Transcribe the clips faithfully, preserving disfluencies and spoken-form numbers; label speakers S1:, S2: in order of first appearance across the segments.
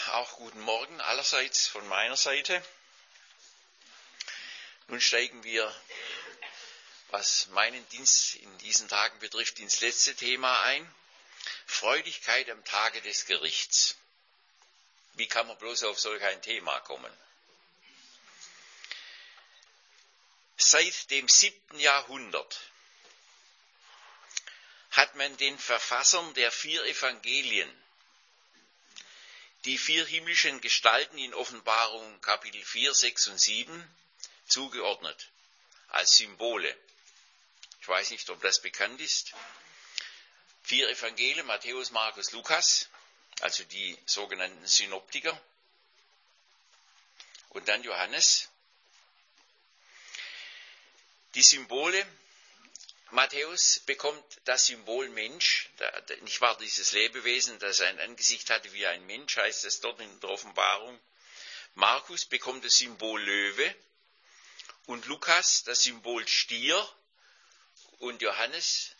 S1: auch guten Morgen allerseits von meiner Seite. Nun steigen wir, was meinen Dienst in diesen Tagen betrifft, ins letzte Thema ein. Freudigkeit am Tage des Gerichts. Wie kann man bloß auf solch ein Thema kommen? Seit dem siebten Jahrhundert hat man den Verfassern der vier Evangelien die vier himmlischen Gestalten in Offenbarung Kapitel vier, sechs und sieben zugeordnet, als Symbole. Ich weiß nicht, ob das bekannt ist. Vier Evangelien, Matthäus, Markus, Lukas, also die sogenannten Synoptiker, und dann Johannes. Die Symbole, Matthäus bekommt das Symbol Mensch, nicht wahr, dieses Lebewesen, das ein Angesicht hatte wie ein Mensch, heißt es dort in der Offenbarung. Markus bekommt das Symbol Löwe und Lukas das Symbol Stier und Johannes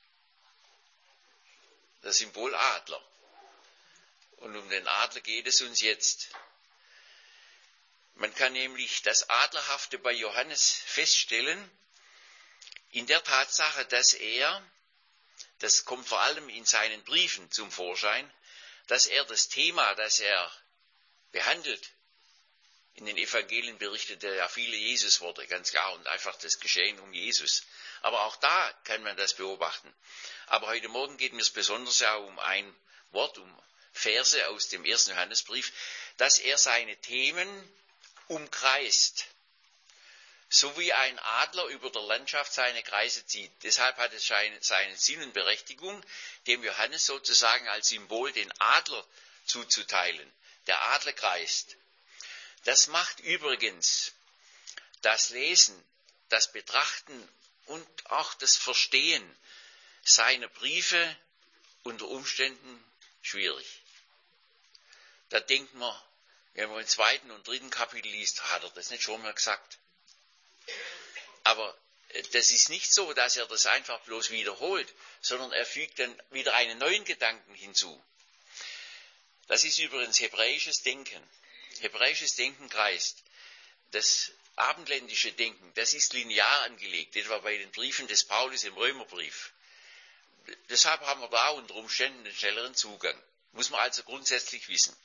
S1: das Symbol Adler. Und um den Adler geht es uns jetzt. Man kann nämlich das Adlerhafte bei Johannes feststellen, in der Tatsache, dass er, das kommt vor allem in seinen Briefen zum Vorschein, dass er das Thema, das er behandelt, in den Evangelien berichtet er ja viele Jesusworte, ganz klar, und einfach das Geschehen um Jesus. Aber auch da kann man das beobachten. Aber heute Morgen geht mir es besonders ja um ein Wort, um Verse aus dem ersten Johannesbrief, dass er seine Themen umkreist. So wie ein Adler über der Landschaft seine Kreise zieht. Deshalb hat es seinen Sinn und Berechtigung, dem Johannes sozusagen als Symbol den Adler zuzuteilen. Der Adler kreist. Das macht übrigens das Lesen, das Betrachten und auch das Verstehen seiner Briefe unter Umständen schwierig. Da denkt man, wenn man im zweiten und dritten Kapitel liest, hat er das nicht schon mal gesagt? Aber das ist nicht so, dass er das einfach bloß wiederholt, sondern er fügt dann wieder einen neuen Gedanken hinzu. Das ist übrigens hebräisches Denken. Hebräisches Denken kreist. Das abendländische Denken, das ist linear angelegt, etwa bei den Briefen des Paulus im Römerbrief. Deshalb haben wir da unter Umständen einen schnelleren Zugang. Muss man also grundsätzlich wissen.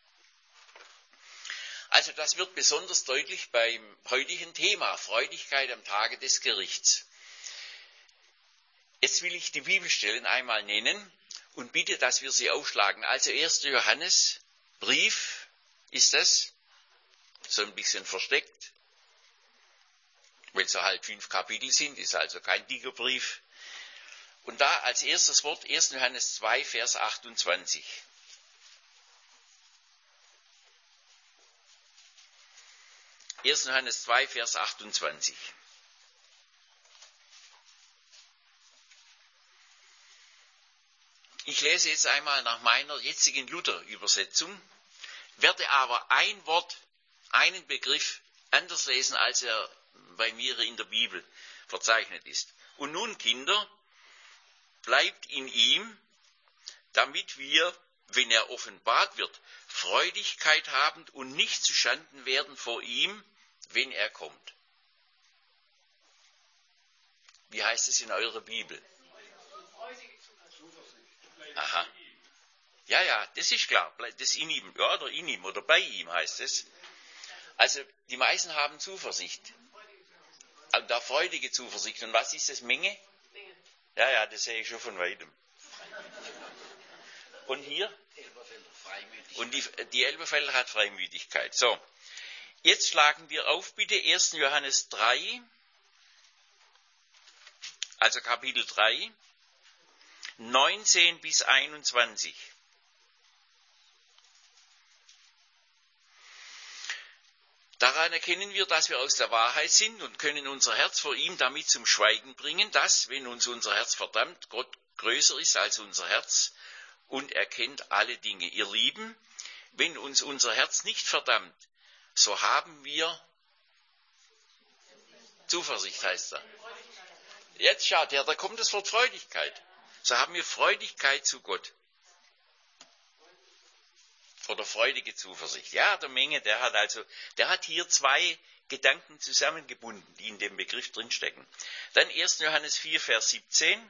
S1: Also das wird besonders deutlich beim heutigen Thema, Freudigkeit am Tage des Gerichts. Jetzt will ich die Bibelstellen einmal nennen und bitte, dass wir sie aufschlagen. Also erster Johannes, Brief ist das, so ein bisschen versteckt, weil es halt fünf Kapitel sind, ist also kein dicker Brief. Und da als erstes Wort erster Johannes zwei, Vers achtundzwanzig. erster Johannes zwei, Vers achtundzwanzig. Ich lese jetzt einmal nach meiner jetzigen Luther-Übersetzung, werde aber ein Wort, einen Begriff anders lesen, als er bei mir in der Bibel verzeichnet ist. Und nun, Kinder, bleibt in ihm, damit wir, wenn er offenbart wird, Freudigkeit haben und nicht zuschanden werden vor ihm, wenn er kommt. Wie heißt es in eurer Bibel? Aha. Ja, ja, das ist klar. Das in ihm, ja, oder in ihm oder bei ihm heißt es. Also die meisten haben Zuversicht. Und da freudige Zuversicht. Und was ist das? Menge? Ja, ja, das sehe ich schon von weitem. Und hier? Und die, die Elberfelder hat Freimütigkeit. So, jetzt schlagen wir auf bitte erster Johannes drei, also Kapitel drei, neunzehn bis einundzwanzig. Daran erkennen wir, dass wir aus der Wahrheit sind und können unser Herz vor ihm damit zum Schweigen bringen, dass, wenn uns unser Herz verdammt, Gott größer ist als unser Herz und erkennt alle Dinge. Ihr Lieben, wenn uns unser Herz nicht verdammt, so haben wir Zuversicht, heißt er. Jetzt schaut her, da kommt das Wort Freudigkeit. So haben wir Freudigkeit zu Gott. Oder freudige Zuversicht. Ja, der Menge, der hat also, der hat hier zwei Gedanken zusammengebunden, die in dem Begriff drinstecken. Dann erster Johannes vier, Vers siebzehn.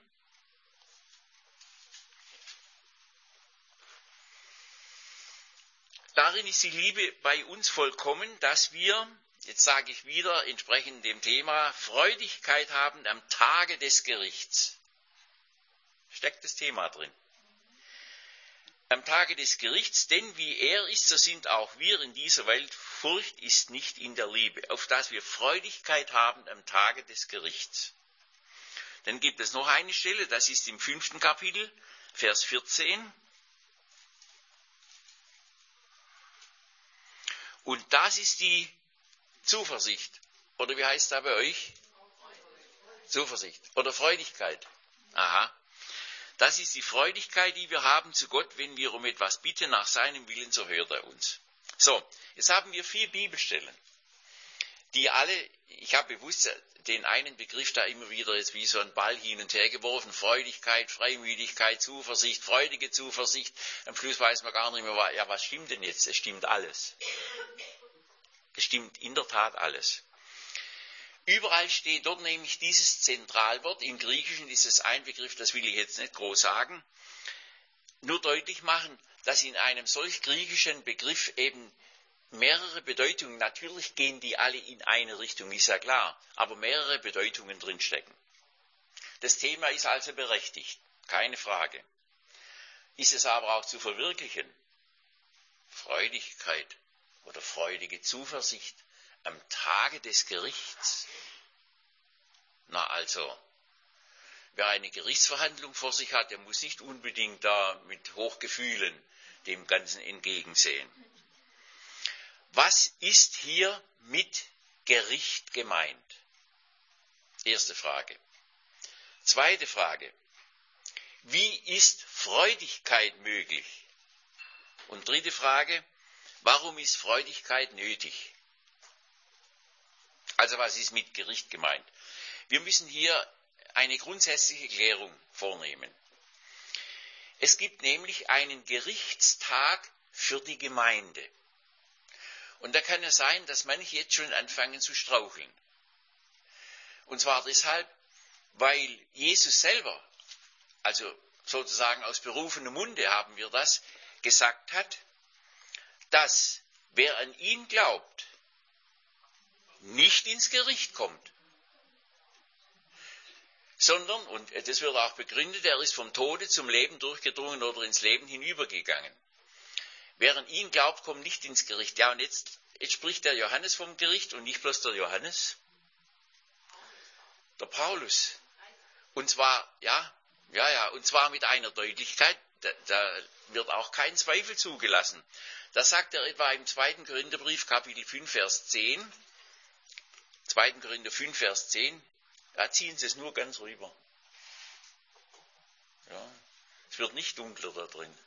S1: Darin ist die Liebe bei uns vollkommen, dass wir, jetzt sage ich wieder, entsprechend dem Thema, Freudigkeit haben am Tage des Gerichts. Steckt das Thema drin. Am Tage des Gerichts, denn wie er ist, so sind auch wir in dieser Welt. Furcht ist nicht in der Liebe, auf dass wir Freudigkeit haben am Tage des Gerichts. Dann gibt es noch eine Stelle, das ist im fünften Kapitel, Vers vierzehn. Und das ist die Zuversicht. Oder wie heißt das bei euch? Zuversicht. Oder Freudigkeit. Aha. Das ist die Freudigkeit, die wir haben zu Gott, wenn wir um etwas bitten nach seinem Willen, so hört er uns. So, jetzt haben wir vier Bibelstellen, die alle, ich habe bewusst den einen Begriff da immer wieder jetzt wie so ein Ball hin und her geworfen, Freudigkeit, Freimütigkeit, Zuversicht, freudige Zuversicht. Am Schluss weiß man gar nicht mehr, ja, was stimmt denn jetzt? Es stimmt alles. Es stimmt in der Tat alles. Überall steht dort nämlich dieses Zentralwort. Im Griechischen ist es ein Begriff, das will ich jetzt nicht groß sagen. Nur deutlich machen, dass in einem solch griechischen Begriff eben mehrere Bedeutungen, natürlich gehen die alle in eine Richtung, ist ja klar, aber mehrere Bedeutungen drinstecken. Das Thema ist also berechtigt, keine Frage. Ist es aber auch zu verwirklichen? Freudigkeit oder freudige Zuversicht am Tage des Gerichts. Na also, wer eine Gerichtsverhandlung vor sich hat, der muss nicht unbedingt da mit Hochgefühlen dem Ganzen entgegensehen. Was ist hier mit Gericht gemeint? Erste Frage. Zweite Frage. Wie ist Freudigkeit möglich? Und dritte Frage. Warum ist Freudigkeit nötig? Also was ist mit Gericht gemeint? Wir müssen hier eine grundsätzliche Klärung vornehmen. Es gibt nämlich einen Gerichtstag für die Gemeinde. Und da kann es sein, dass manche jetzt schon anfangen zu straucheln. Und zwar deshalb, weil Jesus selber, also sozusagen aus berufenem Munde haben wir das, gesagt hat, dass wer an ihn glaubt, nicht ins Gericht kommt, sondern, und das wird auch begründet, er ist vom Tode zum Leben durchgedrungen oder ins Leben hinübergegangen. Wer an ihn glaubt, kommt nicht ins Gericht. Ja, und jetzt, jetzt spricht der Johannes vom Gericht und nicht bloß der Johannes, der Paulus. Und zwar, ja, ja, ja, und zwar mit einer Deutlichkeit, da, da wird auch kein Zweifel zugelassen. Das sagt er etwa im zweiten Korintherbrief, Kapitel fünf, Vers zehn. zweiter Korinther fünf, Vers zehn. Da ziehen Sie es nur ganz rüber. Ja, es wird nicht dunkler da drin.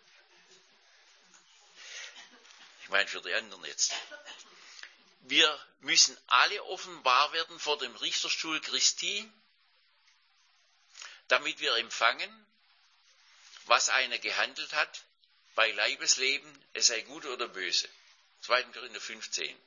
S1: Ich meine für die anderen jetzt. Wir müssen alle offenbar werden vor dem Richterstuhl Christi, damit wir empfangen, was einer gehandelt hat, bei Leibesleben, es sei gut oder böse. zweiter Korinther fünf, zehn.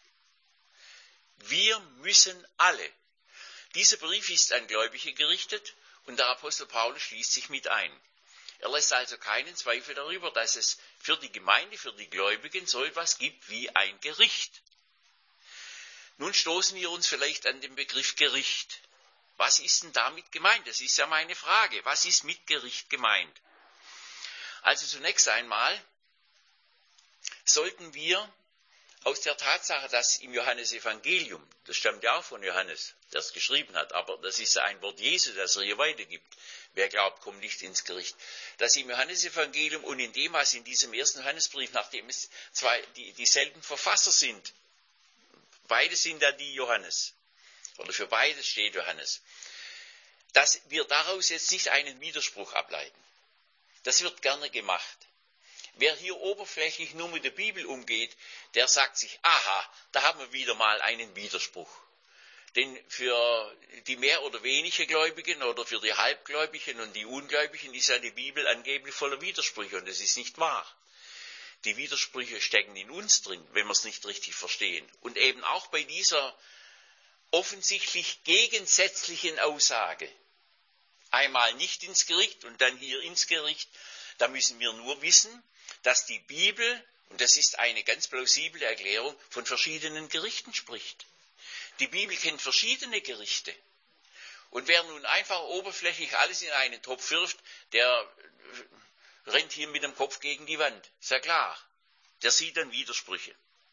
S1: Wir müssen alle. Dieser Brief ist an Gläubige gerichtet und der Apostel Paulus schließt sich mit ein. Er lässt also keinen Zweifel darüber, dass es für die Gemeinde, für die Gläubigen so etwas gibt wie ein Gericht. Nun stoßen wir uns vielleicht an den Begriff Gericht. Was ist denn damit gemeint? Das ist ja meine Frage. Was ist mit Gericht gemeint? Also zunächst einmal sollten wir aus der Tatsache, dass im Johannesevangelium, das stammt ja auch von Johannes, der es geschrieben hat, aber das ist ein Wort Jesu, das er hier weitergibt. Wer glaubt, kommt nicht ins Gericht. Dass im Johannesevangelium und in dem, was in diesem ersten Johannesbrief, nachdem es zwei die, dieselben Verfasser sind, beide sind da die Johannes, oder für beides steht Johannes, dass wir daraus jetzt nicht einen Widerspruch ableiten. Das wird gerne gemacht. Wer hier oberflächlich nur mit der Bibel umgeht, der sagt sich, aha, da haben wir wieder mal einen Widerspruch. Denn für die mehr oder weniger Gläubigen oder für die Halbgläubigen und die Ungläubigen ist ja die Bibel angeblich voller Widersprüche und das ist nicht wahr. Die Widersprüche stecken in uns drin, wenn wir es nicht richtig verstehen. Und eben auch bei dieser offensichtlich gegensätzlichen Aussage, einmal nicht ins Gericht und dann hier ins Gericht, da müssen wir nur wissen, dass die Bibel, und das ist eine ganz plausible Erklärung, von verschiedenen Gerichten spricht. Die Bibel kennt verschiedene Gerichte. Und wer nun einfach oberflächlich alles in einen Topf wirft, der rennt hier mit dem Kopf gegen die Wand. Ist ja klar. Der sieht dann Widersprüche.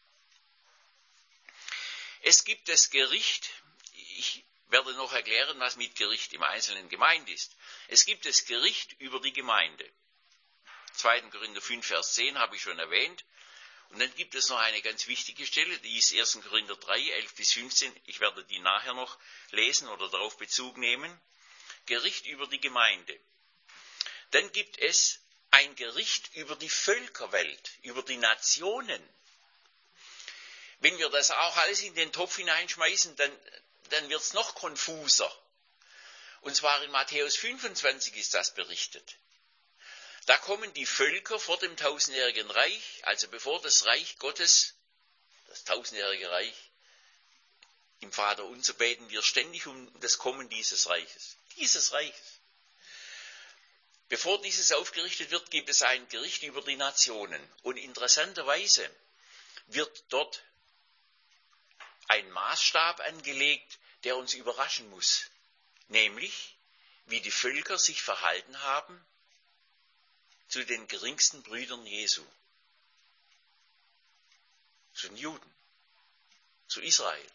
S1: Es gibt das Gericht, ich werde noch erklären, was mit Gericht im Einzelnen gemeint ist. Es gibt das Gericht über die Gemeinde. zweiter Korinther fünf, Vers zehn habe ich schon erwähnt. Und dann gibt es noch eine ganz wichtige Stelle, die ist erster Korinther drei, elf bis fünfzehn. Ich werde die nachher noch lesen oder darauf Bezug nehmen. Gericht über die Gemeinde. Dann gibt es ein Gericht über die Völkerwelt, über die Nationen. Wenn wir das auch alles in den Topf hineinschmeißen, dann, dann wird es noch konfuser. Und zwar in Matthäus fünfundzwanzig ist das berichtet. Da kommen die Völker vor dem tausendjährigen Reich, also bevor das Reich Gottes, das tausendjährige Reich, im Vater unser beten wir ständig um das Kommen dieses Reiches. Dieses Reiches. Bevor dieses aufgerichtet wird, gibt es ein Gericht über die Nationen. Und interessanterweise wird dort ein Maßstab angelegt, der uns überraschen muss. Nämlich, wie die Völker sich verhalten haben zu den geringsten Brüdern Jesu. Zu den Juden. Zu Israel.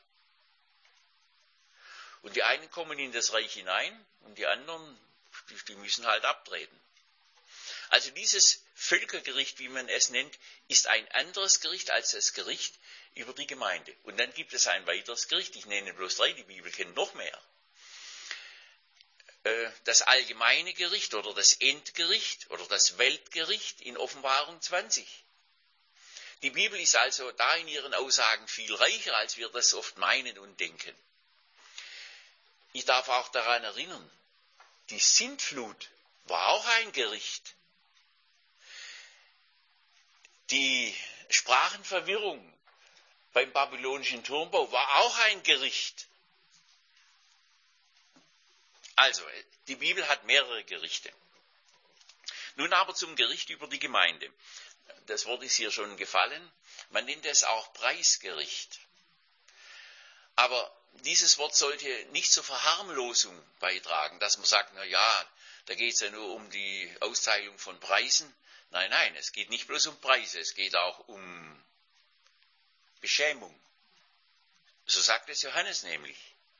S1: Und die einen kommen in das Reich hinein und die anderen, die, die müssen halt abtreten. Also dieses Völkergericht, wie man es nennt, ist ein anderes Gericht als das Gericht über die Gemeinde. Und dann gibt es ein weiteres Gericht, ich nenne bloß drei, die Bibel kennt noch mehr. Das allgemeine Gericht oder das Endgericht oder das Weltgericht in Offenbarung zwanzig. Die Bibel ist also da in ihren Aussagen viel reicher, als wir das oft meinen und denken. Ich darf auch daran erinnern, die Sintflut war auch ein Gericht. Die Sprachenverwirrung beim babylonischen Turmbau war auch ein Gericht. Also, die Bibel hat mehrere Gerichte. Nun aber zum Gericht über die Gemeinde. Das Wort ist hier schon gefallen. Man nennt es auch Preisgericht. Aber dieses Wort sollte nicht zur Verharmlosung beitragen, dass man sagt, na ja, da geht es ja nur um die Auszeichnung von Preisen. Nein, nein, es geht nicht bloß um Preise, es geht auch um Beschämung. So sagt es Johannes nämlich.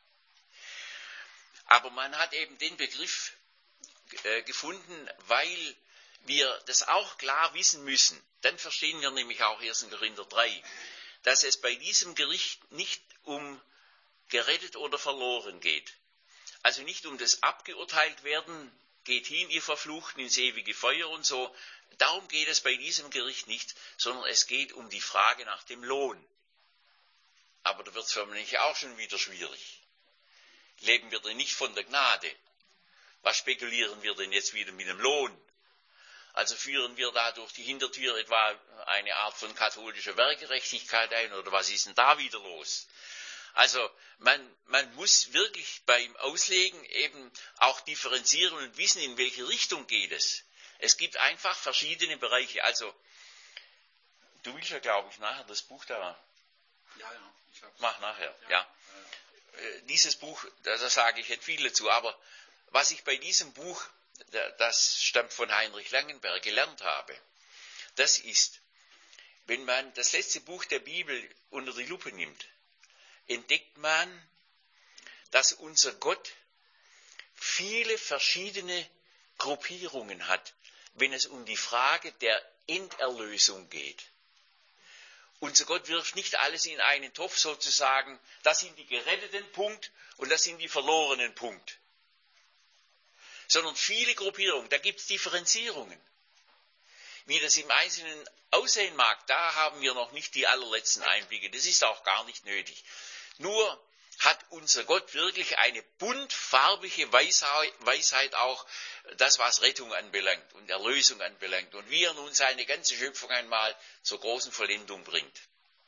S1: Aber man hat eben den Begriff äh, gefunden, weil wir das auch klar wissen müssen. Dann verstehen wir nämlich auch erster Korinther drei, dass es bei diesem Gericht nicht um gerettet oder verloren geht. Also nicht um das abgeurteilt werden, geht hin, ihr Verfluchten, ins ewige Feuer und so. Darum geht es bei diesem Gericht nicht, sondern es geht um die Frage nach dem Lohn. Aber da wird es für mich auch schon wieder schwierig. Leben wir denn nicht von der Gnade? Was spekulieren wir denn jetzt wieder mit dem Lohn? Also führen wir da durch die Hintertür etwa eine Art von katholischer Werkgerechtigkeit ein, oder was ist denn da wieder los? Also man, man muss wirklich beim Auslegen eben auch differenzieren und wissen, in welche Richtung geht es. Es gibt einfach verschiedene Bereiche. Also, du willst ja, glaube ich, nachher das Buch da.
S2: Ja, ja. Ich hab's.
S1: Mach nachher, ja.
S2: ja.
S1: ja. Dieses Buch, da, da sage ich nicht viel dazu, aber was ich bei diesem Buch, das stammt von Heinrich Langenberg, gelernt habe, das ist, wenn man das letzte Buch der Bibel unter die Lupe nimmt, entdeckt man, dass unser Gott viele verschiedene Gruppierungen hat, wenn es um die Frage der Enderlösung geht. Unser Gott wirft nicht alles in einen Topf sozusagen, das sind die Geretteten, Punkt, und das sind die Verlorenen, Punkt. Sondern viele Gruppierungen, da gibt es Differenzierungen. Wie das im Einzelnen aussehen mag, da haben wir noch nicht die allerletzten Einblicke, das ist auch gar nicht nötig. Nur hat unser Gott wirklich eine buntfarbige Weisheit auch, das was Rettung anbelangt und Erlösung anbelangt und wie er nun seine ganze Schöpfung einmal zur großen Vollendung bringt.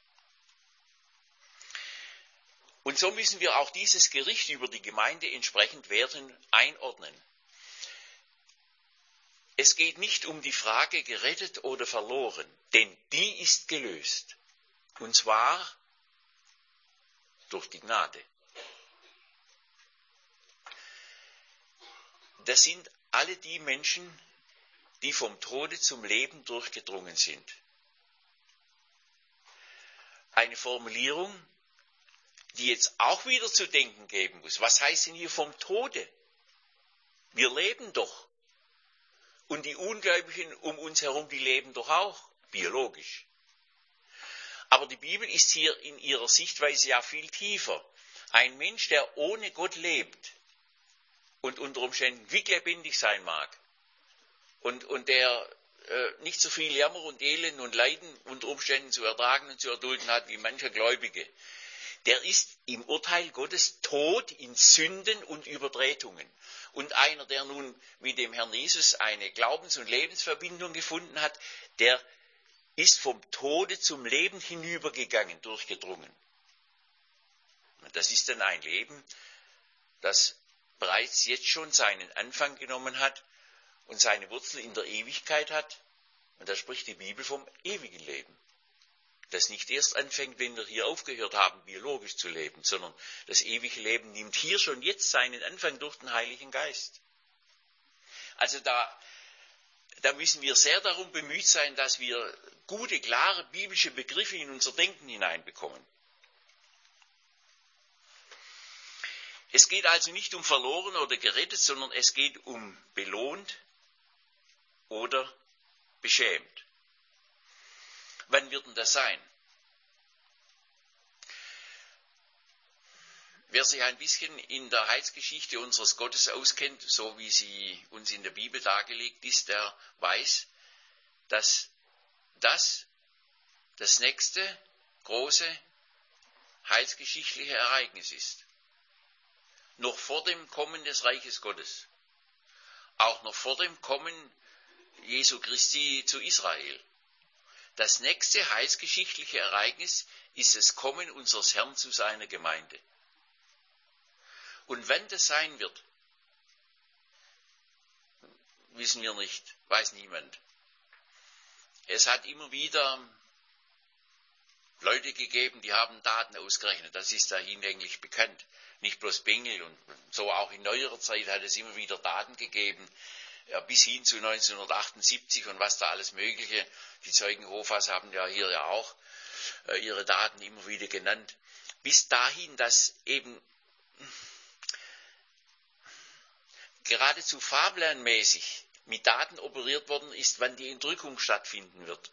S1: Und so müssen wir auch dieses Gericht über die Gemeinde entsprechend werten, einordnen. Es geht nicht um die Frage gerettet oder verloren, denn die ist gelöst. Und zwar durch die Gnade. Das sind alle die Menschen, die vom Tode zum Leben durchgedrungen sind. Eine Formulierung, die jetzt auch wieder zu denken geben muss. Was heißt denn hier vom Tode? Wir leben doch. Und die Ungläubigen um uns herum, die leben doch auch, biologisch. Aber die Bibel ist hier in ihrer Sichtweise ja viel tiefer. Ein Mensch, der ohne Gott lebt und unter Umständen quicklebendig sein mag und, und der äh, nicht so viel Jammer und Elend und Leiden unter Umständen zu ertragen und zu erdulden hat wie mancher Gläubige, der ist im Urteil Gottes tot in Sünden und Übertretungen. Und einer, der nun mit dem Herrn Jesus eine Glaubens- und Lebensverbindung gefunden hat, der ist vom Tode zum Leben hinübergegangen, durchgedrungen. Und das ist dann ein Leben, das bereits jetzt schon seinen Anfang genommen hat und seine Wurzel in der Ewigkeit hat. Und da spricht die Bibel vom ewigen Leben. Das nicht erst anfängt, wenn wir hier aufgehört haben, biologisch zu leben, sondern das ewige Leben nimmt hier schon jetzt seinen Anfang durch den Heiligen Geist. Also da, da müssen wir sehr darum bemüht sein, dass wir gute, klare biblische Begriffe in unser Denken hineinbekommen. Es geht also nicht um verloren oder gerettet, sondern es geht um belohnt oder beschämt. Wann wird denn das sein? Wer sich ein bisschen in der Heilsgeschichte unseres Gottes auskennt, so wie sie uns in der Bibel dargelegt ist, der weiß, dass das das nächste große heilsgeschichtliche Ereignis ist. Noch vor dem Kommen des Reiches Gottes. Auch noch vor dem Kommen Jesu Christi zu Israel. Das nächste heilsgeschichtliche Ereignis ist das Kommen unseres Herrn zu seiner Gemeinde. Und wann das sein wird, wissen wir nicht, weiß niemand. Es hat immer wieder Leute gegeben, die haben Daten ausgerechnet, das ist da hinlänglich bekannt. Nicht bloß Bengel und so auch in neuerer Zeit hat es immer wieder Daten gegeben, ja, bis hin zu neunzehnhundertachtundsiebzig und was da alles Mögliche. Die Zeugen Jehovas haben ja hier ja auch äh, ihre Daten immer wieder genannt. Bis dahin, dass eben geradezu fabelmäßig mit Daten operiert worden ist, wann die Entrückung stattfinden wird.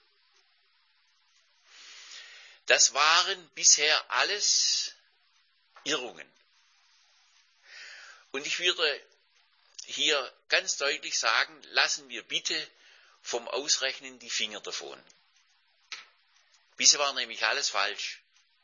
S1: Das waren bisher alles Irrungen. Und ich würde hier ganz deutlich sagen, lassen wir bitte vom Ausrechnen die Finger davon. Bisher war nämlich alles falsch.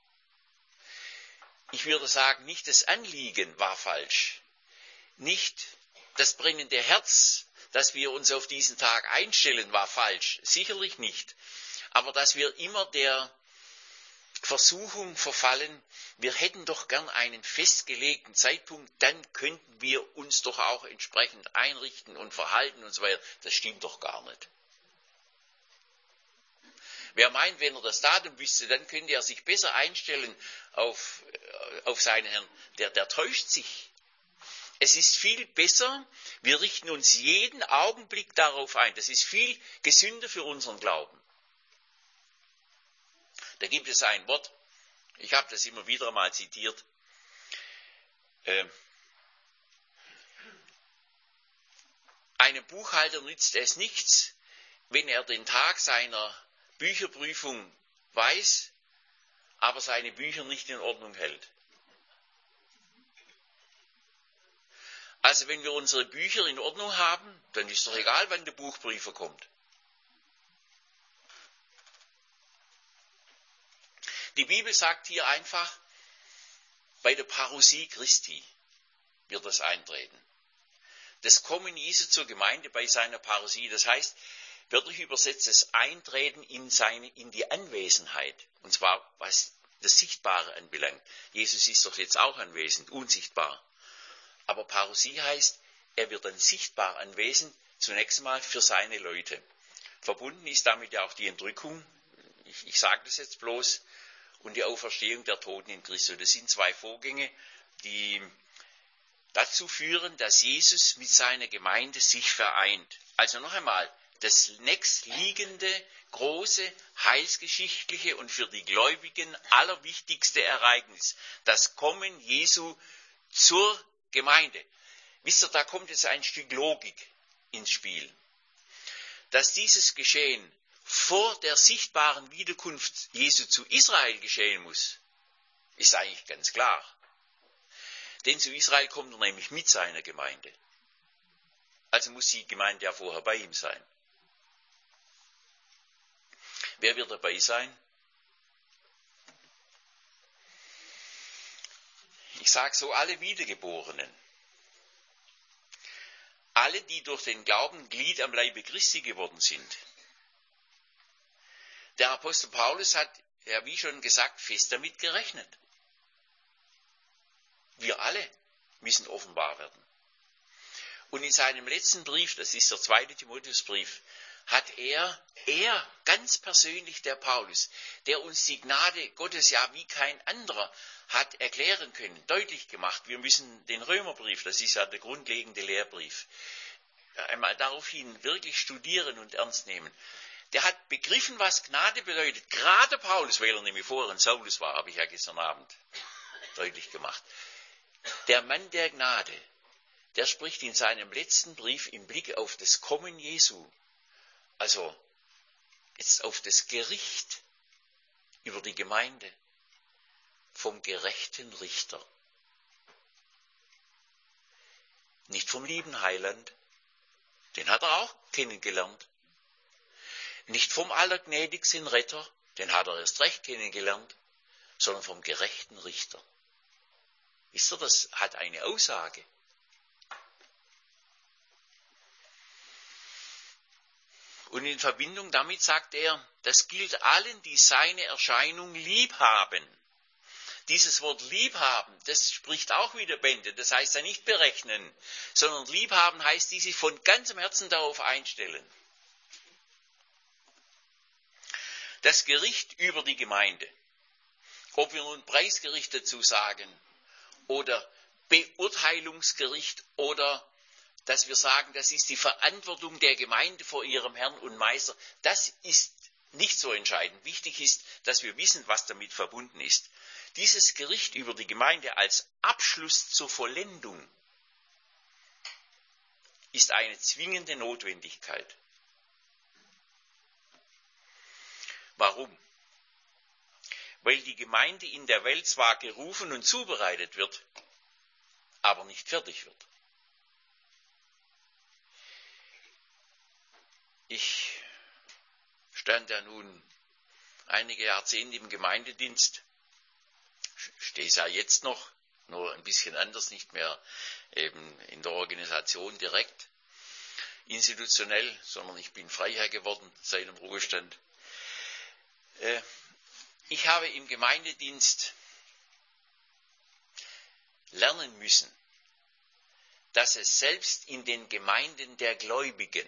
S1: Ich würde sagen, nicht das Anliegen war falsch, nicht das brennende Herz, dass wir uns auf diesen Tag einstellen, war falsch, sicherlich nicht. Aber dass wir immer der Versuchung verfallen, wir hätten doch gern einen festgelegten Zeitpunkt, dann könnten wir uns doch auch entsprechend einrichten und verhalten und so weiter. Das stimmt doch gar nicht. Wer meint, wenn er das Datum wüsste, dann könnte er sich besser einstellen auf, auf seinen Herrn, der, der täuscht sich. Es ist viel besser, wir richten uns jeden Augenblick darauf ein. Das ist viel gesünder für unseren Glauben. Da gibt es ein Wort, ich habe das immer wieder mal zitiert. Äh, einem Buchhalter nützt es nichts, wenn er den Tag seiner Bücherprüfung weiß, aber seine Bücher nicht in Ordnung hält. Also wenn wir unsere Bücher in Ordnung haben, dann ist doch egal, wann der Buchprüfer kommt. Die Bibel sagt hier einfach, Bei der Parousie Christi wird das eintreten. Das Kommen Jesu zur Gemeinde bei seiner Parousie, das heißt, wörtlich übersetzt, das Eintreten in, seine, in die Anwesenheit. Und zwar, was das Sichtbare anbelangt. Jesus ist doch jetzt auch anwesend, unsichtbar. Aber Parousie heißt, er wird dann sichtbar anwesend, zunächst einmal für seine Leute. Verbunden ist damit ja auch die Entrückung, ich, ich sage das jetzt bloß, und die Auferstehung der Toten in Christus. Das sind zwei Vorgänge, die dazu führen, dass Jesus mit seiner Gemeinde sich vereint. Also noch einmal, das nächstliegende, große, heilsgeschichtliche und für die Gläubigen allerwichtigste Ereignis, das Kommen Jesu zur Gemeinde. Wisst ihr, da kommt jetzt ein Stück Logik ins Spiel. Dass dieses Geschehen vor der sichtbaren Wiederkunft Jesu zu Israel geschehen muss, ist eigentlich ganz klar. Denn zu Israel kommt er nämlich mit seiner Gemeinde. Also muss die Gemeinde ja vorher bei ihm sein. Wer wird dabei sein? Ich sage so, alle Wiedergeborenen. Alle, die durch den Glauben Glied am Leibe Christi geworden sind. Der Apostel Paulus hat, ja wie schon gesagt, fest damit gerechnet. Wir alle müssen offenbar werden. Und in seinem letzten Brief, das ist der zweite Timotheusbrief, hat er, er ganz persönlich, der Paulus, der uns die Gnade Gottes ja wie kein anderer hat erklären können, deutlich gemacht. Wir müssen den Römerbrief, das ist ja der grundlegende Lehrbrief, einmal daraufhin wirklich studieren und ernst nehmen. Der hat begriffen, was Gnade bedeutet. Gerade Paulus, weil er nämlich vorher ein Saulus war, habe ich ja gestern Abend deutlich gemacht. Der Mann der Gnade, der spricht in seinem letzten Brief im Blick auf das Kommen Jesu, also jetzt auf das Gericht über die Gemeinde, vom gerechten Richter. Nicht vom lieben Heiland, den hat er auch kennengelernt. Nicht vom allergnädigsten Retter, den hat er erst recht kennengelernt, sondern vom gerechten Richter. Wisst ihr, das hat eine Aussage. Und in Verbindung damit sagt er, das gilt allen, die seine Erscheinung lieb haben. Dieses Wort liebhaben, das spricht auch wieder Bände, das heißt ja nicht berechnen, sondern liebhaben heißt, die sich von ganzem Herzen darauf einstellen. Das Gericht über die Gemeinde, ob wir nun Preisgericht dazu sagen oder Beurteilungsgericht oder dass wir sagen, das ist die Verantwortung der Gemeinde vor ihrem Herrn und Meister, das ist nicht so entscheidend. Wichtig ist, dass wir wissen, was damit verbunden ist. Dieses Gericht über die Gemeinde als Abschluss zur Vollendung ist eine zwingende Notwendigkeit. Warum? Weil die Gemeinde in der Welt zwar gerufen und zubereitet wird, aber nicht fertig wird. Ich stand ja nun einige Jahrzehnte im Gemeindedienst, stehe es ja jetzt noch, nur ein bisschen anders, nicht mehr eben in der Organisation direkt, institutionell, sondern ich bin Freiherr geworden seit dem Ruhestand. Ich habe im Gemeindedienst lernen müssen, dass es selbst in den Gemeinden der Gläubigen,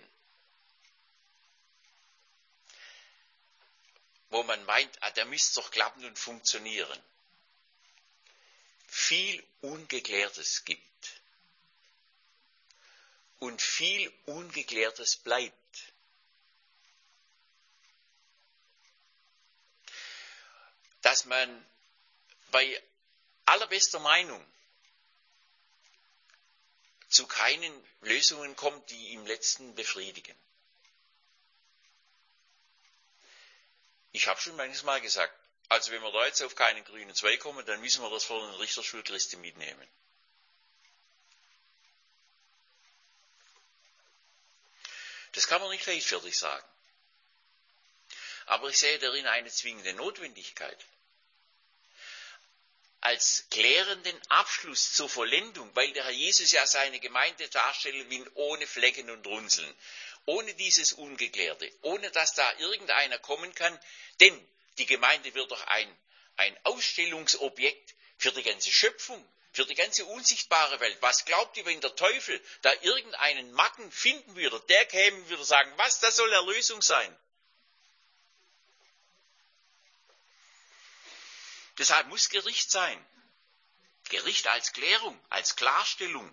S1: wo man meint, ah, der müsste doch klappen und funktionieren, viel Ungeklärtes gibt und viel Ungeklärtes bleibt. Dass man bei allerbester Meinung zu keinen Lösungen kommt, die im Letzten befriedigen. Ich habe schon manches Mal gesagt, also wenn wir da jetzt auf keinen grünen Zweig kommen, dann müssen wir das vor den Richterstuhl Christi mitnehmen. Das kann man nicht leichtfertig sagen. Aber ich sehe darin eine zwingende Notwendigkeit. als klärenden Abschluss zur Vollendung, weil der Herr Jesus ja seine Gemeinde darstellen will ohne Flecken und Runzeln, ohne dieses Ungeklärte, ohne dass da irgendeiner kommen kann, denn die Gemeinde wird doch ein, ein Ausstellungsobjekt für die ganze Schöpfung, für die ganze unsichtbare Welt. Was glaubt ihr, wenn der Teufel da irgendeinen Macken finden würde, der käme und würde sagen, was, das soll Erlösung sein? Deshalb muss Gericht sein. Gericht als Klärung, als Klarstellung.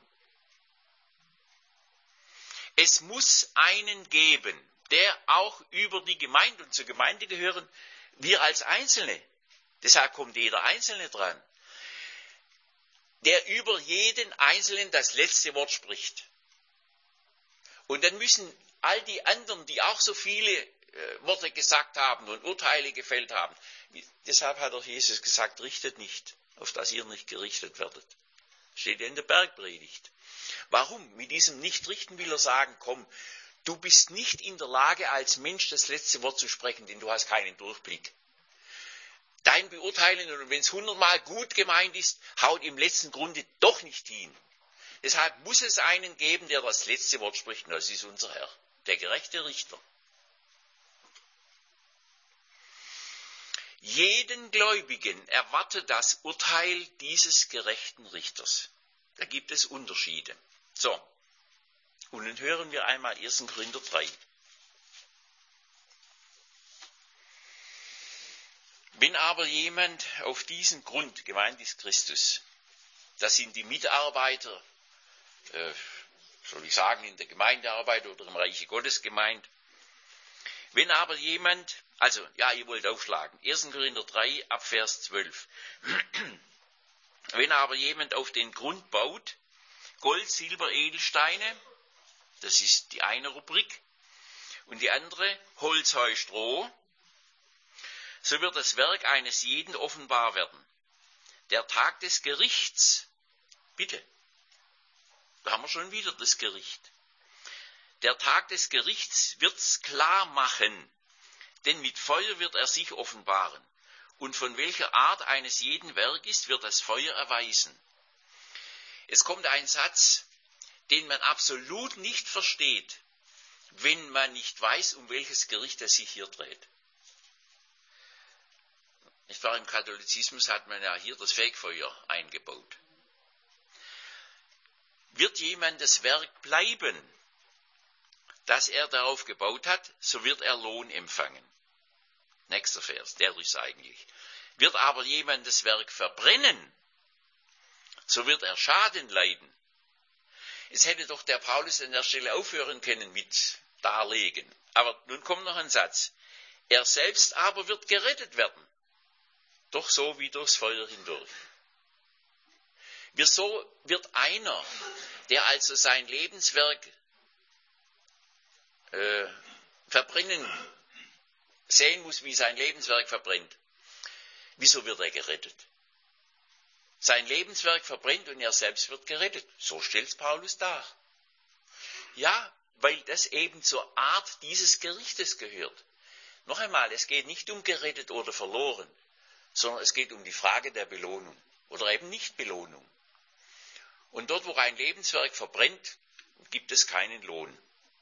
S1: Es muss einen geben, der auch über die Gemeinde, und zur Gemeinde gehören wir als Einzelne, deshalb kommt jeder Einzelne dran, der über jeden Einzelnen das letzte Wort spricht. Und dann müssen all die anderen, die auch so viele äh, Worte gesagt haben und Urteile gefällt haben, deshalb hat auch Jesus gesagt, richtet nicht, auf dass ihr nicht gerichtet werdet. Steht ja in der Bergpredigt. Warum? Mit diesem Nicht-Richten will er sagen, komm, du bist nicht in der Lage, als Mensch das letzte Wort zu sprechen, denn du hast keinen Durchblick. Dein Beurteilen, und wenn es hundertmal gut gemeint ist, haut im letzten Grunde doch nicht hin. Deshalb muss es einen geben, der das letzte Wort spricht, und das ist unser Herr, der gerechte Richter. Jeden Gläubigen erwartet das Urteil dieses gerechten Richters. Da gibt es Unterschiede. So, und nun hören wir einmal ersten Korinther drei. Wenn aber jemand auf diesen Grund, gemeint ist Christus, das sind die Mitarbeiter, äh, soll ich sagen, in der Gemeindearbeit oder im Reiche Gottes gemeint, wenn aber jemand, also, ja, ihr wollt aufschlagen, ersten Korinther drei, ab Vers zwölf. Wenn aber jemand auf den Grund baut, Gold, Silber, Edelsteine, das ist die eine Rubrik, und die andere, Holz, Heu, Stroh, so wird das Werk eines jeden offenbar werden. Der Tag des Gerichts, bitte, da haben wir schon wieder das Gericht. Der Tag des Gerichts wird's klar machen, denn mit Feuer wird er sich offenbaren. Und von welcher Art eines jeden Werk ist, wird das Feuer erweisen. Es kommt ein Satz, den man absolut nicht versteht, wenn man nicht weiß, um welches Gericht es sich hier dreht. Nicht wahr? Im Katholizismus hat man ja hier das Fegfeuer eingebaut. Wird jemandes Werk bleiben, das er darauf gebaut hat, so wird er Lohn empfangen. Nächster Vers, der ist eigentlich. Wird aber jemandes Werk verbrennen, so wird er Schaden leiden. Es hätte doch der Paulus an der Stelle aufhören können mit Darlegen. Aber nun kommt noch ein Satz. Er selbst aber wird gerettet werden. Doch so wie durchs Feuer hindurch. Wieso wird einer, der also sein Lebenswerk äh, verbrennen, sehen muss, wie sein Lebenswerk verbrennt, wieso wird er gerettet? Sein Lebenswerk verbrennt und er selbst wird gerettet. So stellt Paulus dar. Ja, weil das eben zur Art dieses Gerichtes gehört. Noch einmal, es geht nicht um gerettet oder verloren, sondern es geht um die Frage der Belohnung oder eben Nichtbelohnung. Und dort, wo ein Lebenswerk verbrennt, gibt es keinen Lohn.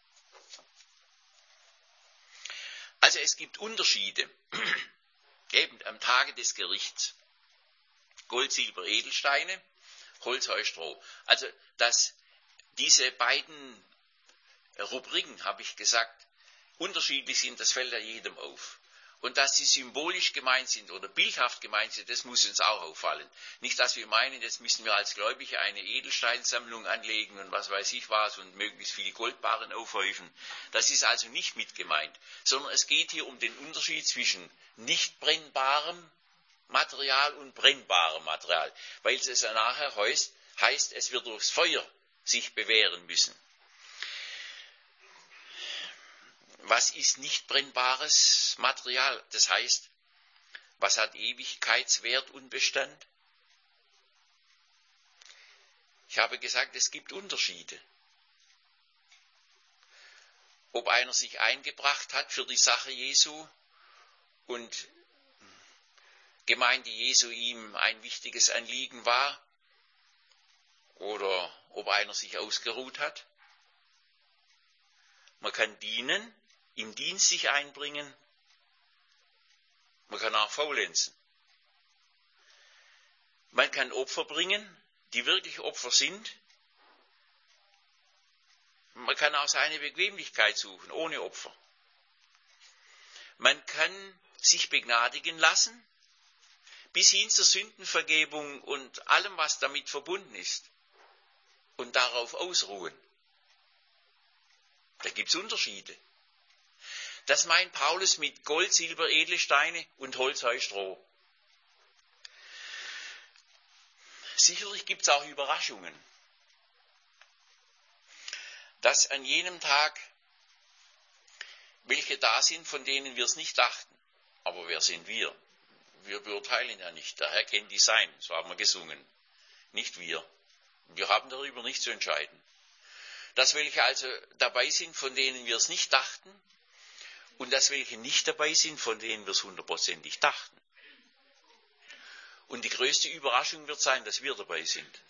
S1: Also es gibt Unterschiede, eben am Tage des Gerichts. Gold, Silber, Edelsteine, Holz, Heu, Stroh. Also dass diese beiden Rubriken, habe ich gesagt, unterschiedlich sind, das fällt ja jedem auf. Und dass sie symbolisch gemeint sind oder bildhaft gemeint sind, das muss uns auch auffallen. Nicht, dass wir meinen, jetzt müssen wir als Gläubige eine Edelsteinsammlung anlegen und was weiß ich was und möglichst viele Goldbarren aufhäufen. Das ist also nicht mit gemeint, sondern es geht hier um den Unterschied zwischen nicht brennbarem Material und brennbarem Material, weil es ja nachher heißt, heißt, es wird durchs Feuer sich bewähren müssen. Was ist nicht brennbares Material? Das heißt, was hat Ewigkeitswert und Bestand? Ich habe gesagt, es gibt Unterschiede. Ob einer sich eingebracht hat für die Sache Jesu und Gemeinde Jesu ihm ein wichtiges Anliegen war oder ob einer sich ausgeruht hat. Man kann dienen, im Dienst sich einbringen, man kann auch faulenzen. Man kann Opfer bringen, die wirklich Opfer sind. Man kann auch seine Bequemlichkeit suchen, ohne Opfer. Man kann sich begnadigen lassen, bis hin zur Sündenvergebung und allem, was damit verbunden ist, und darauf ausruhen. Da gibt es Unterschiede. Das meint Paulus mit Gold, Silber, Edelsteine und Holz, Heu, Stroh. Sicherlich gibt es auch Überraschungen, dass an jenem Tag welche da sind, von denen wir es nicht dachten. Aber wer sind wir? Wir beurteilen ja nicht. Der Herr kennt die Seinen, so haben wir gesungen. Nicht wir. Wir haben darüber nicht zu entscheiden. Dass welche also dabei sind, von denen wir es nicht dachten, und dass welche nicht dabei sind, von denen wir es hundertprozentig dachten. Und die größte Überraschung wird sein, dass wir dabei sind.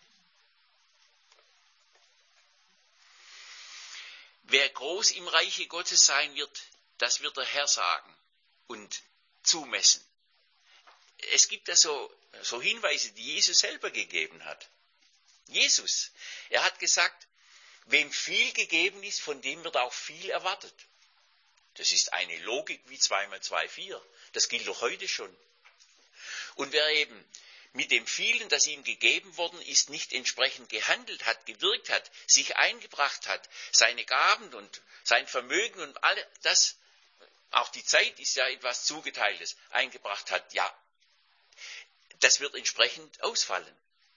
S1: Wer groß im Reiche Gottes sein wird, das wird der Herr sagen und zumessen. Es gibt da so, so Hinweise, die Jesus selber gegeben hat. Jesus, er hat gesagt, wem viel gegeben ist, von dem wird auch viel erwartet. Das ist eine Logik wie zwei mal zwei, vier. Das gilt doch heute schon. Und wer eben mit dem vielen, das ihm gegeben worden ist, nicht entsprechend gehandelt hat, gewirkt hat, sich eingebracht hat, seine Gaben und sein Vermögen und all das, auch die Zeit ist ja etwas Zugeteiltes, eingebracht hat, ja, das wird entsprechend ausfallen.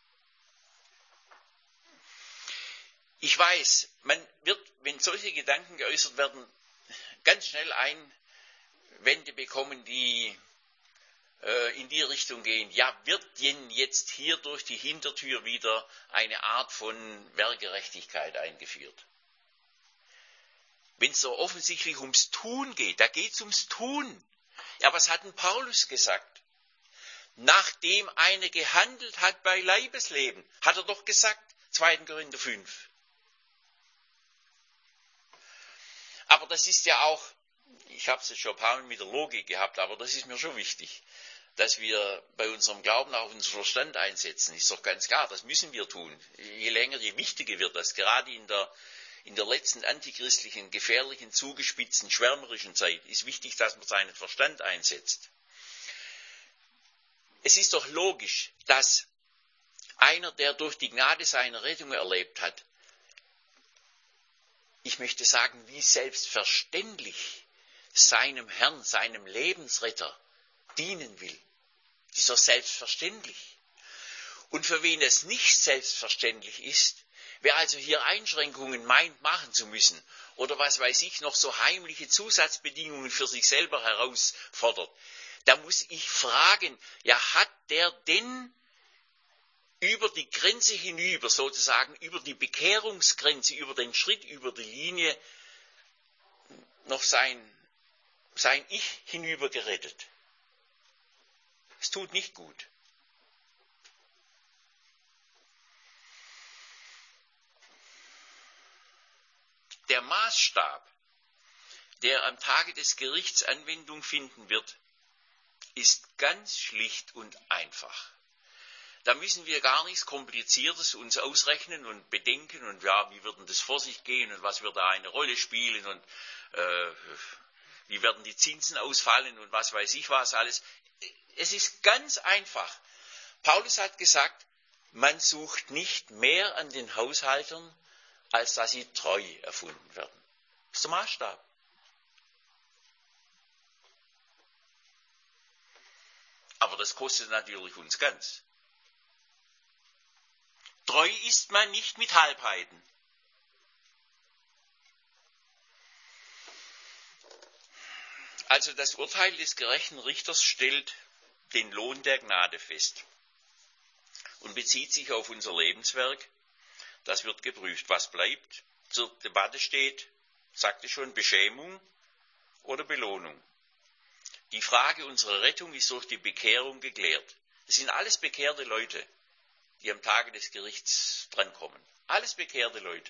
S1: Ich weiß, man wird, wenn solche Gedanken geäußert werden, ganz schnell Einwände bekommen, die äh, in die Richtung gehen. Ja, wird denn jetzt hier durch die Hintertür wieder eine Art von Wehrgerechtigkeit eingeführt? Wenn es so offensichtlich ums Tun geht, da geht es ums Tun. Ja, was hat denn Paulus gesagt? Nachdem einer gehandelt hat bei Leibesleben, hat er doch gesagt, zweiter Korinther fünf. Aber das ist ja auch, ich habe es jetzt schon ein paar Mal mit der Logik gehabt, aber das ist mir schon wichtig, dass wir bei unserem Glauben auch unseren Verstand einsetzen. Ist doch ganz klar, das müssen wir tun. Je länger, je wichtiger wird das, gerade in der, in der letzten antichristlichen, gefährlichen, zugespitzten, schwärmerischen Zeit, ist wichtig, dass man seinen Verstand einsetzt. Es ist doch logisch, dass einer, der durch die Gnade seine Rettung erlebt hat, ich möchte sagen, wie selbstverständlich seinem Herrn, seinem Lebensretter dienen will. Das ist doch selbstverständlich. Und für wen es nicht selbstverständlich ist, wer also hier Einschränkungen meint, machen zu müssen, oder was weiß ich, noch so heimliche Zusatzbedingungen für sich selber herausfordert, da muss ich fragen, ja, hat der denn über die Grenze hinüber, sozusagen über die Bekehrungsgrenze, über den Schritt, über die Linie, noch sein, sein Ich hinüber gerettet? Es tut nicht gut. Der Maßstab, der am Tage des Gerichts Anwendung finden wird, ist ganz schlicht und einfach. Da müssen wir gar nichts Kompliziertes uns ausrechnen und bedenken und ja, wie wird denn das vor sich gehen und was wird da eine Rolle spielen und äh, wie werden die Zinsen ausfallen und was weiß ich was alles. Es ist ganz einfach. Paulus hat gesagt, man sucht nicht mehr an den Haushaltern, als dass sie treu erfunden werden. Das ist der Maßstab. Aber das kostet natürlich uns ganz. Treu ist man nicht mit Halbheiten. Also das Urteil des gerechten Richters stellt den Lohn der Gnade fest und bezieht sich auf unser Lebenswerk. Das wird geprüft. Was bleibt? Zur Debatte steht, sagte schon, Beschämung oder Belohnung. Die Frage unserer Rettung ist durch die Bekehrung geklärt. Das sind alles bekehrte Leute, die am Tage des Gerichts drankommen. Alles bekehrte Leute.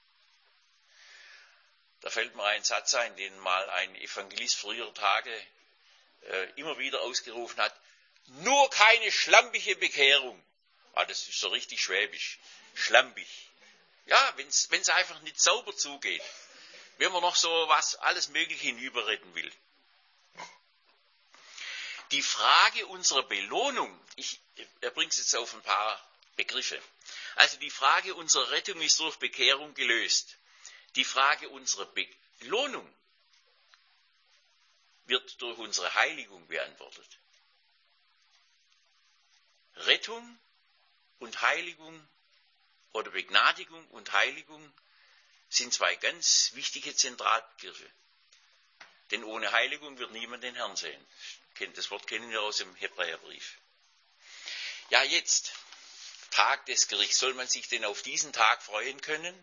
S1: Da fällt mir ein Satz ein, den mal ein Evangelist früherer Tage äh, immer wieder ausgerufen hat. Nur keine schlampige Bekehrung. Ah, das ist so richtig schwäbisch. Schlampig. Ja, wenn es einfach nicht sauber zugeht. Wenn man noch so was, alles Mögliche hinüberretten will. Die Frage unserer Belohnung, ich erbringe es jetzt auf ein paar Begriffe. Also die Frage unserer Rettung ist durch Bekehrung gelöst. Die Frage unserer Belohnung wird durch unsere Heiligung beantwortet. Rettung und Heiligung oder Begnadigung und Heiligung sind zwei ganz wichtige Zentralbegriffe. Denn ohne Heiligung wird niemand den Herrn sehen. Das Wort kennen wir aus dem Hebräerbrief. Ja, jetzt, Tag des Gerichts. Soll man sich denn auf diesen Tag freuen können?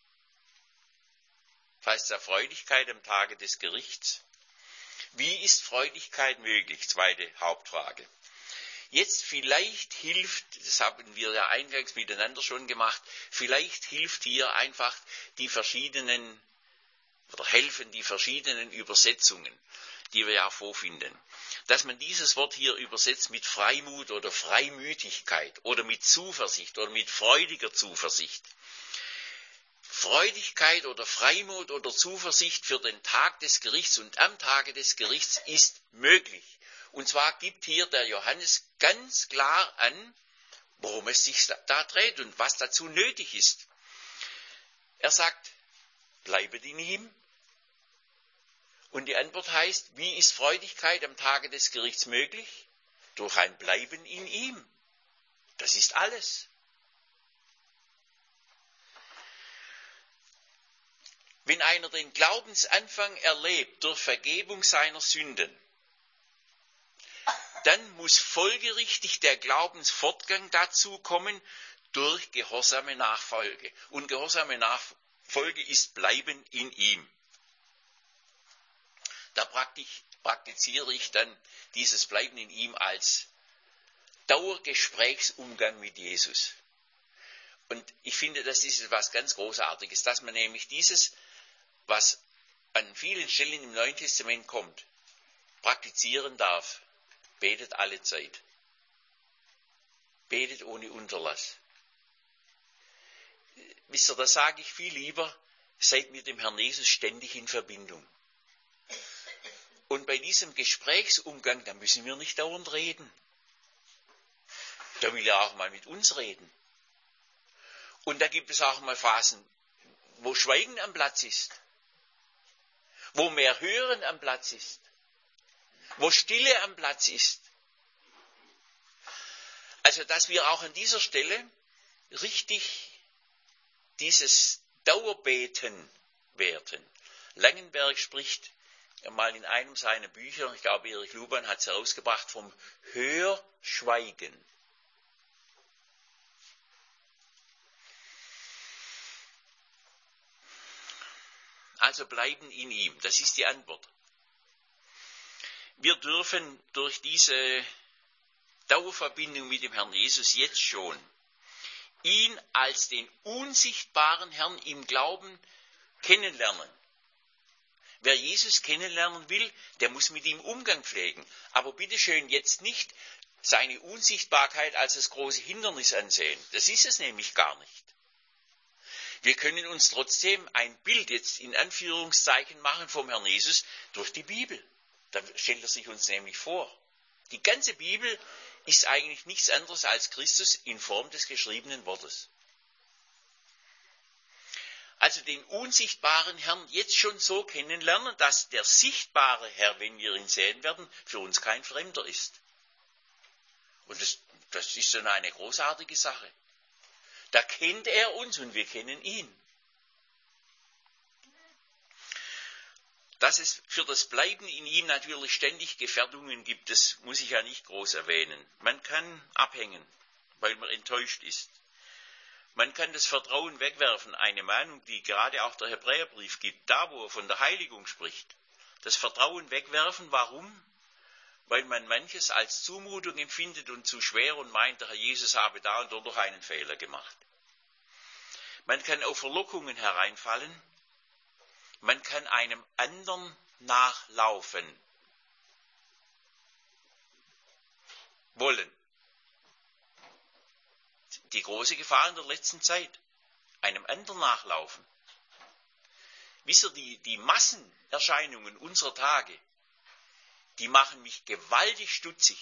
S1: Das heißt ja Freudigkeit am Tage des Gerichts. Wie ist Freudigkeit möglich? Zweite Hauptfrage. Jetzt vielleicht hilft, das haben wir ja eingangs miteinander schon gemacht, vielleicht hilft hier einfach die verschiedenen, oder helfen die verschiedenen Übersetzungen, die wir ja vorfinden. Dass man dieses Wort hier übersetzt mit Freimut oder Freimütigkeit oder mit Zuversicht oder mit freudiger Zuversicht. Freudigkeit oder Freimut oder Zuversicht für den Tag des Gerichts und am Tage des Gerichts ist möglich. Und zwar gibt hier der Johannes ganz klar an, worum es sich da dreht und was dazu nötig ist. Er sagt, bleibet in ihm. Und die Antwort heißt, wie ist Freudigkeit am Tage des Gerichts möglich? Durch ein Bleiben in ihm. Das ist alles. Wenn einer den Glaubensanfang erlebt durch Vergebung seiner Sünden, dann muss folgerichtig der Glaubensfortgang dazu kommen durch gehorsame Nachfolge. Und gehorsame Nachfolge ist Bleiben in ihm. Da praktiziere ich dann dieses Bleiben in ihm als Dauergesprächsumgang mit Jesus. Und ich finde, das ist etwas ganz Großartiges, dass man nämlich dieses, was an vielen Stellen im Neuen Testament kommt, praktizieren darf. Betet alle Zeit. Betet ohne Unterlass. Wisst ihr, da sage ich viel lieber, seid mit dem Herrn Jesus ständig in Verbindung. Und bei diesem Gesprächsumgang, da müssen wir nicht dauernd reden. Da will er auch mal mit uns reden. Und da gibt es auch mal Phasen, wo Schweigen am Platz ist. Wo mehr Hören am Platz ist. Wo Stille am Platz ist. Also, dass wir auch an dieser Stelle richtig dieses Dauerbeten werten. Langenberg spricht mal in einem seiner Bücher, ich glaube Erich Luban hat es herausgebracht, vom Hörschweigen. Also bleiben in ihm, das ist die Antwort. Wir dürfen durch diese Dauerverbindung mit dem Herrn Jesus jetzt schon ihn als den unsichtbaren Herrn im Glauben kennenlernen. Wer Jesus kennenlernen will, der muss mit ihm Umgang pflegen. Aber bitteschön jetzt nicht seine Unsichtbarkeit als das große Hindernis ansehen. Das ist es nämlich gar nicht. Wir können uns trotzdem ein Bild jetzt in Anführungszeichen machen vom Herrn Jesus durch die Bibel. Da stellt er sich uns nämlich vor. Die ganze Bibel ist eigentlich nichts anderes als Christus in Form des geschriebenen Wortes. Also den unsichtbaren Herrn jetzt schon so kennenlernen, dass der sichtbare Herr, wenn wir ihn sehen werden, für uns kein Fremder ist. Und das, das ist dann eine großartige Sache. Da kennt er uns und wir kennen ihn. Dass es für das Bleiben in ihm natürlich ständig Gefährdungen gibt, das muss ich ja nicht groß erwähnen. Man kann abhängen, weil man enttäuscht ist. Man kann das Vertrauen wegwerfen, eine Mahnung, die gerade auch der Hebräerbrief gibt, da wo er von der Heiligung spricht. Das Vertrauen wegwerfen, warum? weil man manches als Zumutung empfindet und zu schwer und meint, der Herr Jesus habe da und dort noch einen Fehler gemacht. Man kann auf Verlockungen hereinfallen, man kann einem anderen nachlaufen wollen. Die große Gefahr in der letzten Zeit, einem anderen nachlaufen. Wisst ihr, die, die Massenerscheinungen unserer Tage, die machen mich gewaltig stutzig.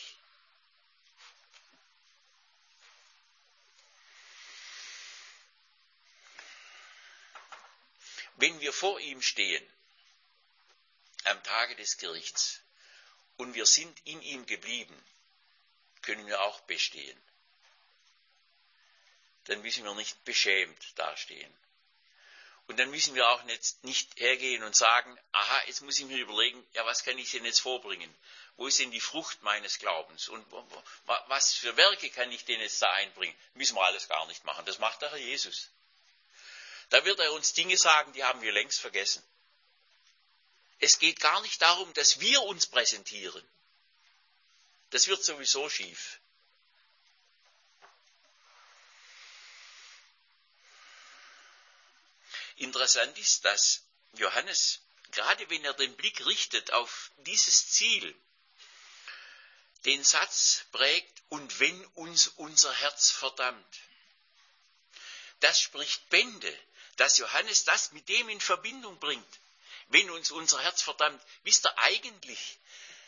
S1: Wenn wir vor ihm stehen, am Tage des Gerichts, und wir sind in ihm geblieben, können wir auch bestehen. Dann müssen wir nicht beschämt dastehen. Und dann müssen wir auch nicht, nicht hergehen und sagen, aha, jetzt muss ich mir überlegen, ja, was kann ich denn jetzt vorbringen? Wo ist denn die Frucht meines Glaubens? Und was für Werke kann ich denn jetzt da einbringen? Müssen wir alles gar nicht machen. Das macht der Herr Jesus. Da wird er uns Dinge sagen, die haben wir längst vergessen. Es geht gar nicht darum, dass wir uns präsentieren. Das wird sowieso schief. Interessant ist, dass Johannes, gerade wenn er den Blick richtet auf dieses Ziel, den Satz prägt, und wenn uns unser Herz verdammt. Das spricht Bände, dass Johannes das mit dem in Verbindung bringt. Wenn uns unser Herz verdammt, wisst ihr eigentlich,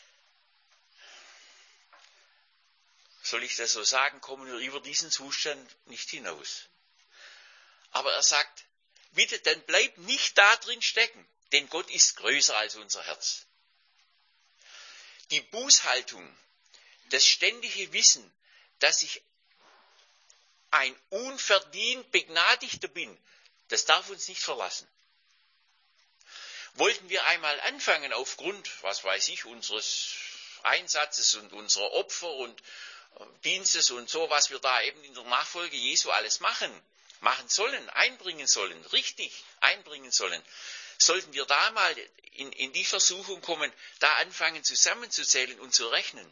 S1: soll ich das so sagen, kommen wir über diesen Zustand nicht hinaus. Aber er sagt, bitte, dann bleibt nicht da drin stecken, denn Gott ist größer als unser Herz. Die Bußhaltung, das ständige Wissen, dass ich ein unverdient Begnadigter bin, das darf uns nicht verlassen. Wollten wir einmal anfangen, aufgrund, was weiß ich, unseres Einsatzes und unserer Opfer und Dienstes und so, was wir da eben in der Nachfolge Jesu alles machen, machen sollen, einbringen sollen, richtig einbringen sollen, sollten wir da mal in, in die Versuchung kommen, da anfangen zusammenzuzählen und zu rechnen.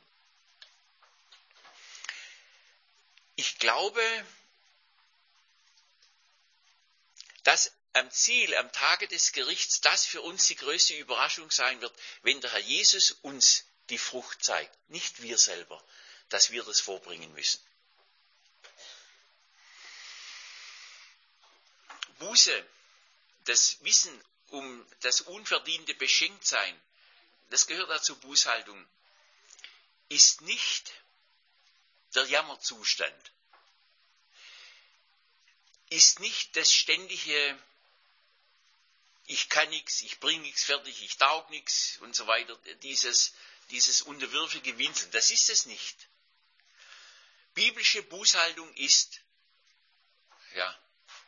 S1: Ich glaube, dass am Ziel, am Tage des Gerichts, das für uns die größte Überraschung sein wird, wenn der Herr Jesus uns die Frucht zeigt, nicht wir selber, dass wir das vorbringen müssen. Buße, das Wissen um das unverdiente Beschenktsein, das gehört dazu Bußhaltung, ist nicht der Jammerzustand, ist nicht das ständige, ich kann nichts, ich bringe nichts fertig, ich taug nichts und so weiter, dieses, dieses unterwürfige Winseln, das ist es nicht. Biblische Bußhaltung ist, ja,